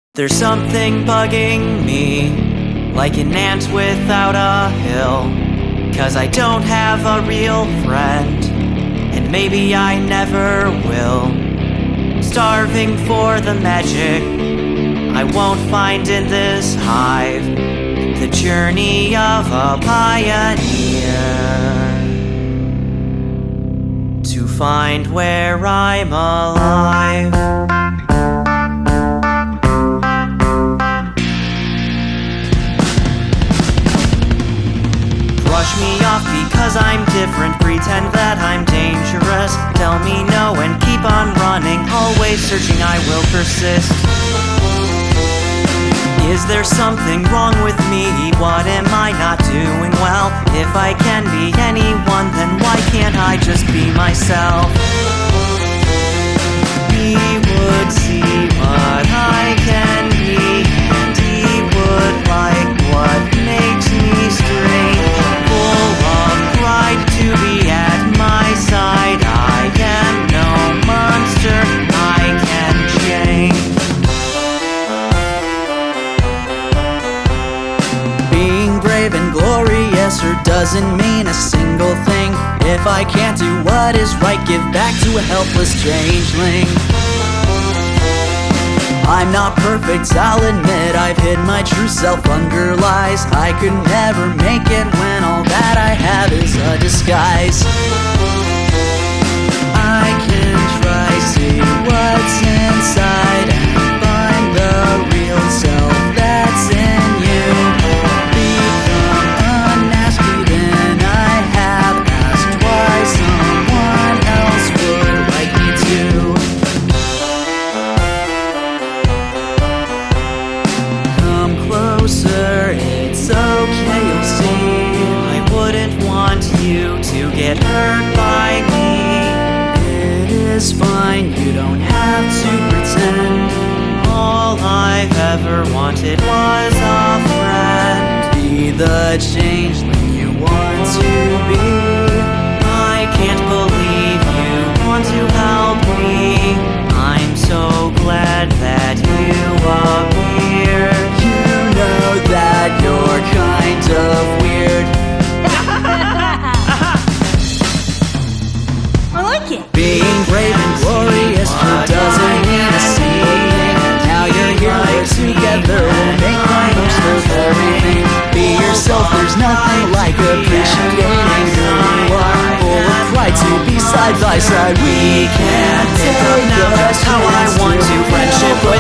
There's something bugging me, like an ant without a hill. 'Cause I don't have a real friend, and maybe I never will. Starving for the magic I won't find in this hive, the journey of a pioneer, to find where I'm alive. Brush me off because I'm different, pretend that I'm dangerous. Tell me no and keep on running, always searching, I will persist. Is there something wrong with me? What am I not doing well? If I can be anyone, then why can't I just be myself? He would see what I can be, and he would like what makes me strange. Full of pride to be at my side, I am no monster, I can change. Being brave and glorious or doesn't mean a single thing. If I can't do what is right, give back to a helpless changeling. I'm not perfect, I'll admit, I've hid my true self under lies. I could never make it when all that I have is a disguise. I can try, see what's inside, and find the real self that's in you. Become unasked, even I have asked why someone else would like me to. Come closer, it's okay, you'll see. I wouldn't want you to get hurt by me. It is fine, you don't have to pretend. All I've ever wanted was a friend. Be the changeling you want to be. I can't believe you want to help me. I'm so glad that you appeared. You know that you're kind of weird. I like it. Being brave and glorious sure doesn't mean a single thing. Now you're here, we're together, we'll make the most of everything. Be yourself, there's nothing like appreciating who you are. Full of pride to be side by side, we can't pick up now just how I want to. Friendship